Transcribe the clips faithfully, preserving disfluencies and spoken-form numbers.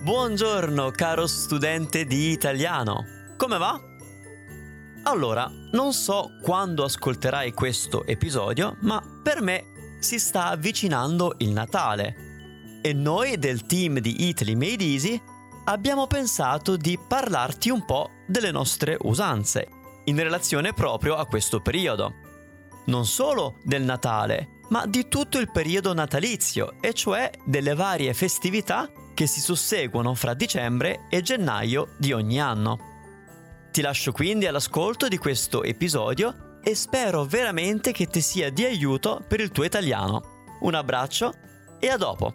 Buongiorno caro studente di italiano, come va? Allora, non so quando ascolterai questo episodio, ma per me si sta avvicinando il Natale e noi del team di Italy Made Easy abbiamo pensato di parlarti un po' delle nostre usanze in relazione proprio a questo periodo. Non solo del Natale, ma di tutto il periodo natalizio, e cioè delle varie festività che si susseguono fra dicembre e gennaio di ogni anno. Ti lascio quindi all'ascolto di questo episodio e spero veramente che ti sia di aiuto per il tuo italiano. Un abbraccio e a dopo!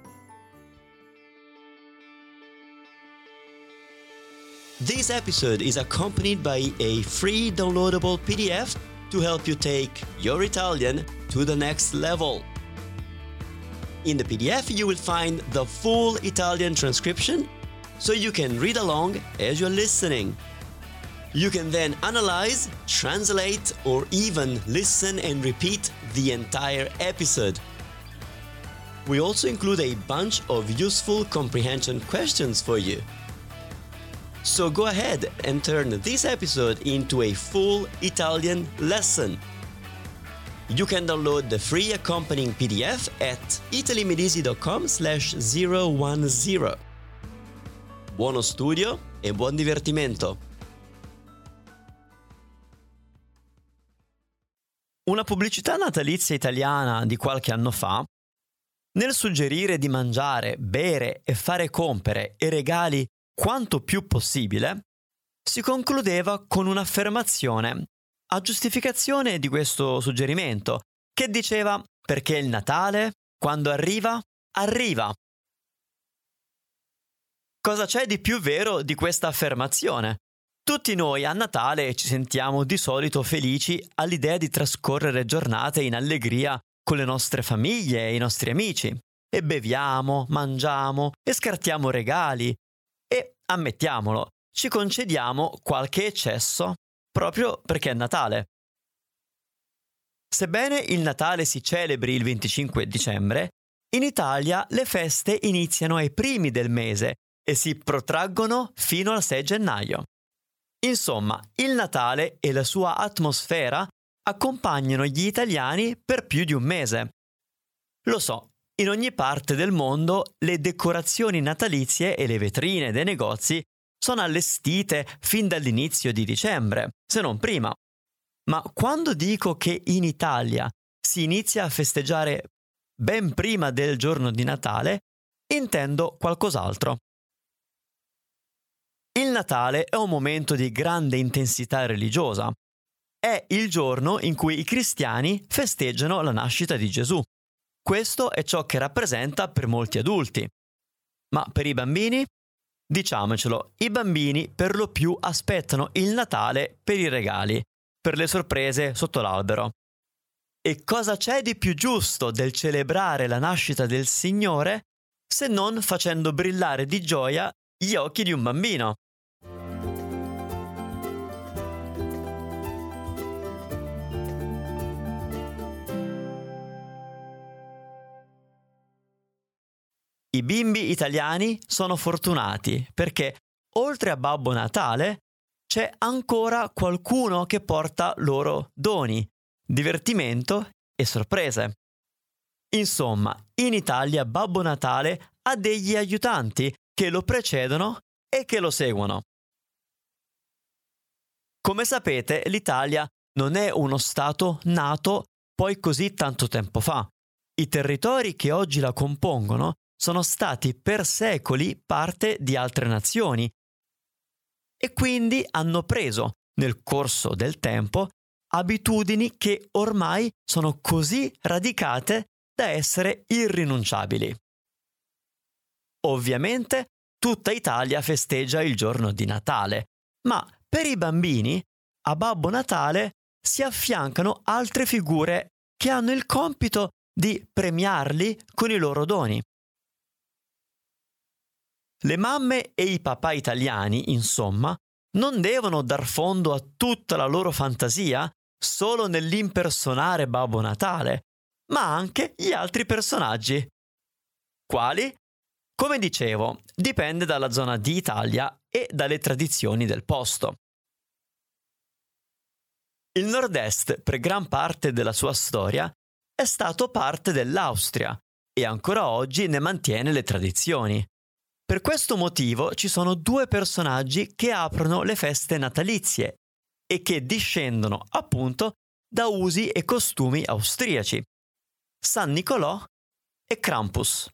This episode is accompanied by a free downloadable P D F to help you take your Italian to the next level. In the P D F you will find the full Italian transcription, so you can read along as you're listening. You can then analyze, translate, or even listen and repeat the entire episode. We also include a bunch of useful comprehension questions for you. So go ahead and turn this episode into a full Italian lesson. You can download the free accompanying P D F at italymedisi.com slash 010. Buono studio e buon divertimento! Una pubblicità natalizia italiana di qualche anno fa, nel suggerire di mangiare, bere e fare compere e regali quanto più possibile, si concludeva con un'affermazione a giustificazione di questo suggerimento, che diceva: perché il Natale, quando arriva, arriva. Cosa c'è di più vero di questa affermazione? Tutti noi a Natale ci sentiamo di solito felici all'idea di trascorrere giornate in allegria con le nostre famiglie e i nostri amici, e beviamo, mangiamo e scartiamo regali e, ammettiamolo, ci concediamo qualche eccesso proprio perché è Natale. Sebbene il Natale si celebri il venticinque dicembre, in Italia le feste iniziano ai primi del mese e si protraggono fino al sei gennaio. Insomma, il Natale e la sua atmosfera accompagnano gli italiani per più di un mese. Lo so, in ogni parte del mondo le decorazioni natalizie e le vetrine dei negozi sono allestite fin dall'inizio di dicembre, se non prima. Ma quando dico che in Italia si inizia a festeggiare ben prima del giorno di Natale, intendo qualcos'altro. Il Natale è un momento di grande intensità religiosa. È il giorno in cui i cristiani festeggiano la nascita di Gesù. Questo è ciò che rappresenta per molti adulti. Ma per i bambini? Diciamocelo, i bambini per lo più aspettano il Natale per i regali, per le sorprese sotto l'albero. E cosa c'è di più giusto del celebrare la nascita del Signore se non facendo brillare di gioia gli occhi di un bambino? I bimbi italiani sono fortunati perché, oltre a Babbo Natale, c'è ancora qualcuno che porta loro doni, divertimento e sorprese. Insomma, in Italia Babbo Natale ha degli aiutanti che lo precedono e che lo seguono. Come sapete, l'Italia non è uno stato nato poi così tanto tempo fa. I territori che oggi la compongono sono stati per secoli parte di altre nazioni e quindi hanno preso, nel corso del tempo, abitudini che ormai sono così radicate da essere irrinunciabili. Ovviamente tutta Italia festeggia il giorno di Natale, ma per i bambini a Babbo Natale si affiancano altre figure che hanno il compito di premiarli con i loro doni. Le mamme e i papà italiani, insomma, non devono dar fondo a tutta la loro fantasia solo nell'impersonare Babbo Natale, ma anche gli altri personaggi. Quali? Come dicevo, dipende dalla zona di Italia e dalle tradizioni del posto. Il nord-est, per gran parte della sua storia, è stato parte dell'Austria e ancora oggi ne mantiene le tradizioni. Per questo motivo ci sono due personaggi che aprono le feste natalizie e che discendono appunto da usi e costumi austriaci: San Nicolò e Krampus.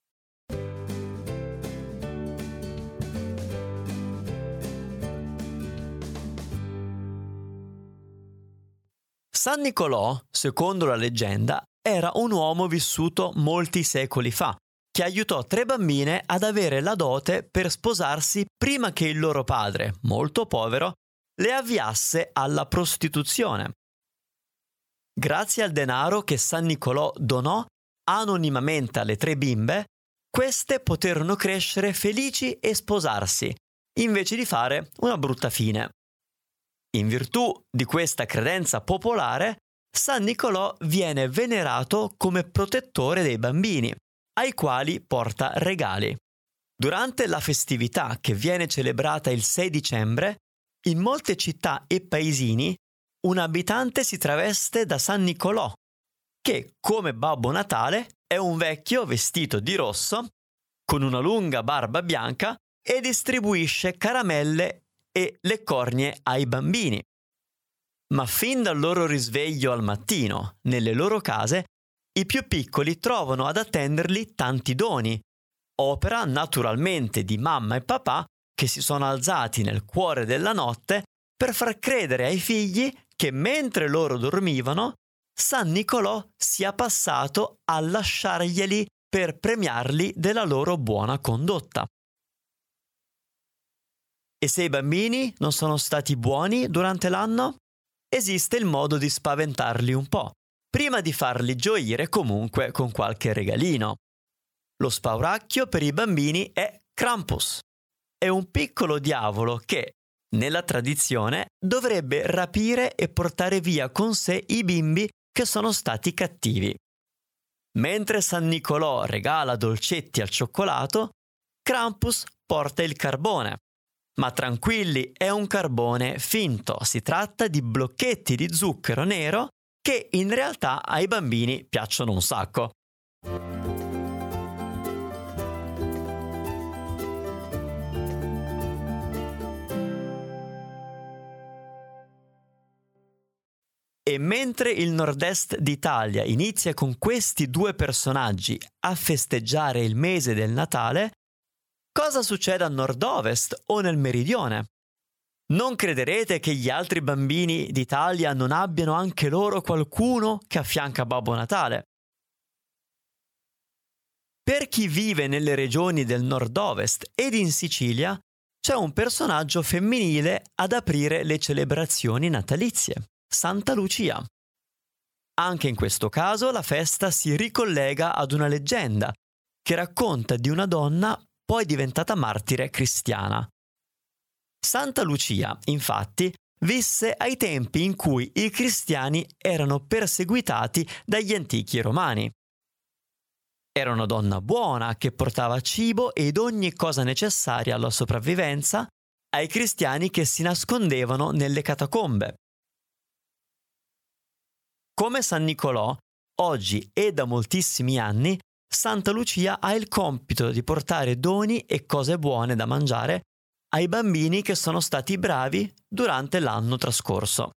San Nicolò, secondo la leggenda, era un uomo vissuto molti secoli fa, che aiutò tre bambine ad avere la dote per sposarsi prima che il loro padre, molto povero, le avviasse alla prostituzione. Grazie al denaro che San Nicolò donò anonimamente alle tre bimbe, queste poterono crescere felici e sposarsi, invece di fare una brutta fine. In virtù di questa credenza popolare, San Nicolò viene venerato come protettore dei bambini, ai quali porta regali. Durante la festività che viene celebrata il sei dicembre, in molte città e paesini, un abitante si traveste da San Nicolò, che, come Babbo Natale, è un vecchio vestito di rosso, con una lunga barba bianca e distribuisce caramelle e le cornie ai bambini. Ma fin dal loro risveglio al mattino, nelle loro case, i più piccoli trovano ad attenderli tanti doni, opera naturalmente di mamma e papà che si sono alzati nel cuore della notte per far credere ai figli che mentre loro dormivano, San Nicolò sia passato a lasciarglieli per premiarli della loro buona condotta. E se i bambini non sono stati buoni durante l'anno, esiste il modo di spaventarli un po', prima di farli gioire comunque con qualche regalino. Lo spauracchio per i bambini è Krampus. È un piccolo diavolo che, nella tradizione, dovrebbe rapire e portare via con sé i bimbi che sono stati cattivi. Mentre San Nicolò regala dolcetti al cioccolato, Krampus porta il carbone. Ma tranquilli, è un carbone finto, si tratta di blocchetti di zucchero nero che in realtà ai bambini piacciono un sacco. E mentre il nord-est d'Italia inizia con questi due personaggi a festeggiare il mese del Natale, cosa succede a nord-ovest o nel meridione? Non crederete che gli altri bambini d'Italia non abbiano anche loro qualcuno che affianca Babbo Natale? Per chi vive nelle regioni del nord-ovest ed in Sicilia, c'è un personaggio femminile ad aprire le celebrazioni natalizie: Santa Lucia. Anche in questo caso la festa si ricollega ad una leggenda che racconta di una donna poi diventata martire cristiana. Santa Lucia, infatti, visse ai tempi in cui i cristiani erano perseguitati dagli antichi romani. Era una donna buona che portava cibo ed ogni cosa necessaria alla sopravvivenza ai cristiani che si nascondevano nelle catacombe. Come San Nicolò, oggi e da moltissimi anni, Santa Lucia ha il compito di portare doni e cose buone da mangiare ai bambini che sono stati bravi durante l'anno trascorso.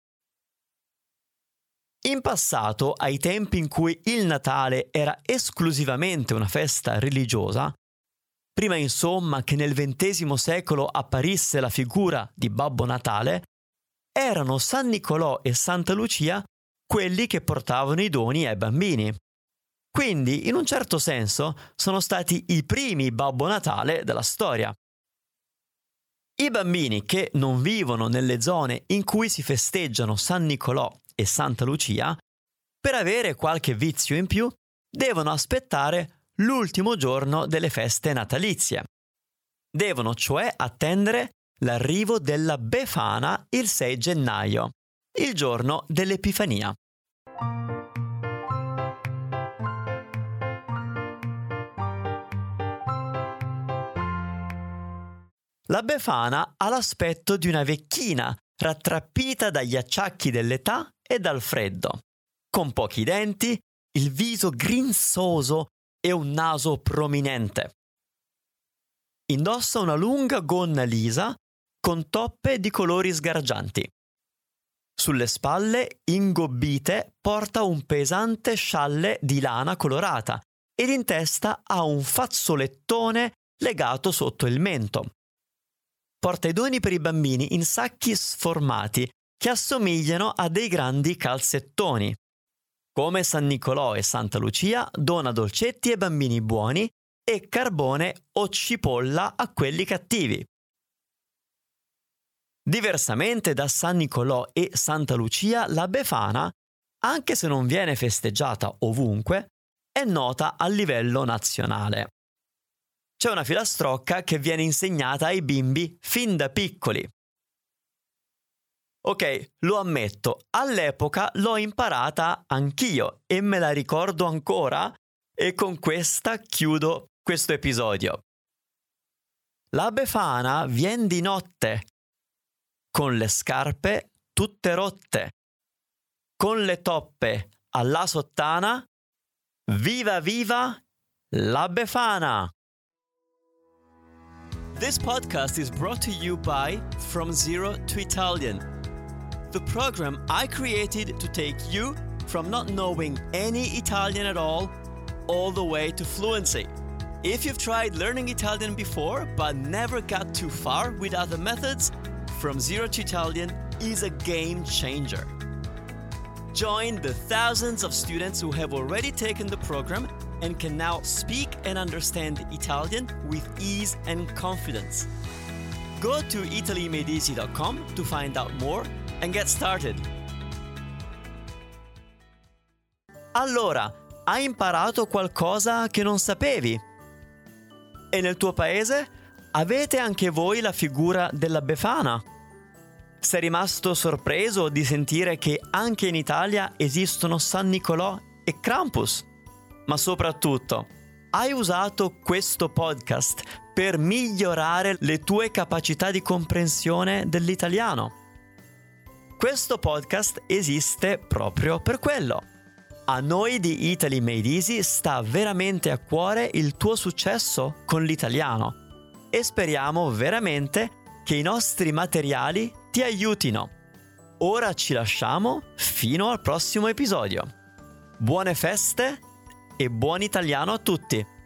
In passato, ai tempi in cui il Natale era esclusivamente una festa religiosa, prima insomma che nel ventesimo secolo apparisse la figura di Babbo Natale, erano San Nicolò e Santa Lucia quelli che portavano i doni ai bambini. Quindi, in un certo senso, sono stati i primi Babbo Natale della storia. I bambini che non vivono nelle zone in cui si festeggiano San Nicolò e Santa Lucia, per avere qualche vizio in più, devono aspettare l'ultimo giorno delle feste natalizie. Devono cioè attendere l'arrivo della Befana il sei gennaio, il giorno dell'Epifania. La Befana ha l'aspetto di una vecchina rattrappita dagli acciacchi dell'età e dal freddo, con pochi denti, il viso grinzoso e un naso prominente. Indossa una lunga gonna lisa con toppe di colori sgargianti. Sulle spalle, ingobbite, porta un pesante scialle di lana colorata ed in testa ha un fazzolettone legato sotto il mento. Porta i doni per i bambini in sacchi sformati che assomigliano a dei grandi calzettoni. Come San Nicolò e Santa Lucia, dona dolcetti ai bambini buoni e carbone o cipolla a quelli cattivi. Diversamente da San Nicolò e Santa Lucia, la Befana, anche se non viene festeggiata ovunque, è nota a livello nazionale. C'è una filastrocca che viene insegnata ai bimbi fin da piccoli. Ok, lo ammetto, all'epoca l'ho imparata anch'io e me la ricordo ancora e con questa chiudo questo episodio. La Befana vien di notte, con le scarpe tutte rotte, con le toppe alla sottana, viva viva la Befana! This podcast is brought to you by From Zero to Italian, the program I created to take you from not knowing any Italian at all, all the way to fluency. If you've tried learning Italian before but never got too far with other methods, From Zero to Italian is a game changer. Join the thousands of students who have already taken the program and can now speak and understand Italian with ease and confidence. Go to italy made easy dot com to find out more and get started. Allora, hai imparato qualcosa che non sapevi? E nel tuo paese avete anche voi la figura della Befana? Sei rimasto sorpreso di sentire che anche in Italia esistono San Nicolò e Krampus? Ma soprattutto, hai usato questo podcast per migliorare le tue capacità di comprensione dell'italiano? Questo podcast esiste proprio per quello. A noi di Italy Made Easy sta veramente a cuore il tuo successo con l'italiano e speriamo veramente che i nostri materiali ti aiutino. Ora ci lasciamo fino al prossimo episodio. Buone feste e buon italiano a tutti!